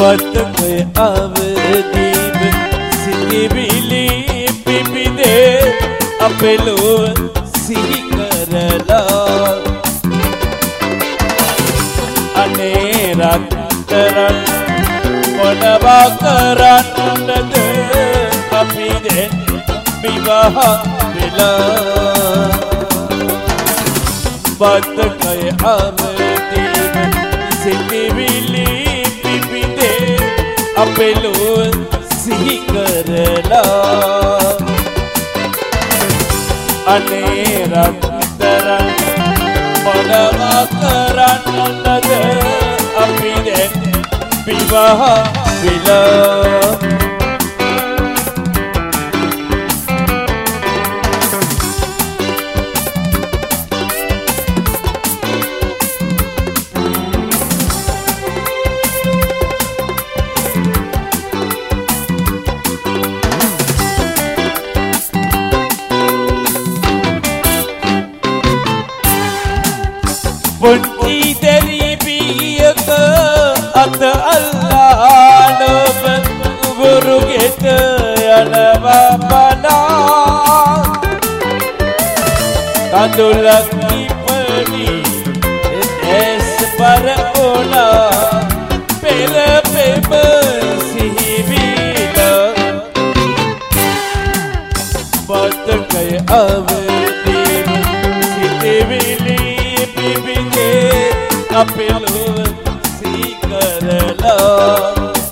බතකය අවදීව සිටිවිලි පිපිදේ අපේ ලොව සිහි කරලා අනේ රත්තරන් මොනවා කරන්නද අපි දැන් විවාහ වෙලා බතකය අවදීව සිටිවිලි පිපිදේ අපේ ලොව සිහි කරලා අනේ රත්තරන් මොනවා කරන්නද අපි දැන් විවාහ වෙලා පුංචි දෙලිපියක අත අල්ලාලොබ ගුරුගෙට යනවා බලා කඳුලක් ඉපනි ඇස් පර ඕනා පෙර පෙම සිහිවිල බතකය අවදී සිටිවිලි අපේ ලොව සිහි කරලා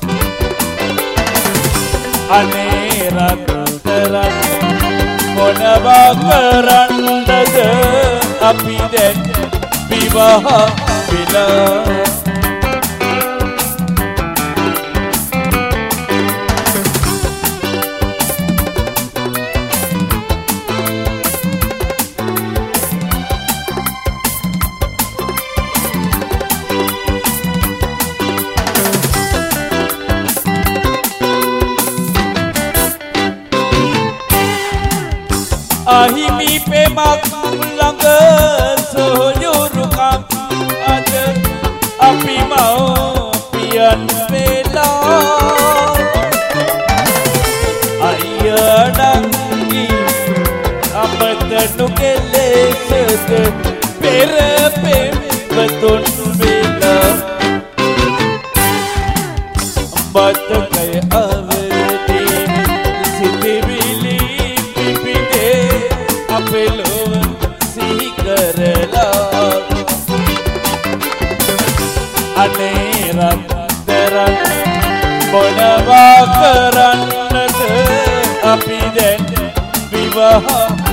අනේ රත්තරන් මොනවා කරන්නද අපි දැන් විවාහ වෙලා අහිමි පෙමක් ළඟ සොයුරුකම් අද අපි මව්පියන් වෙලා අයියනංගි අපතනු කෙලෙසද පෙර පෙම්වතුන් වෙලා බතකය අවදී සිටිවිලි අපේ ලොව සිහි කරලා අනේ රත්තරන් මොනවා කරන්නද අපි දැන් විවාහ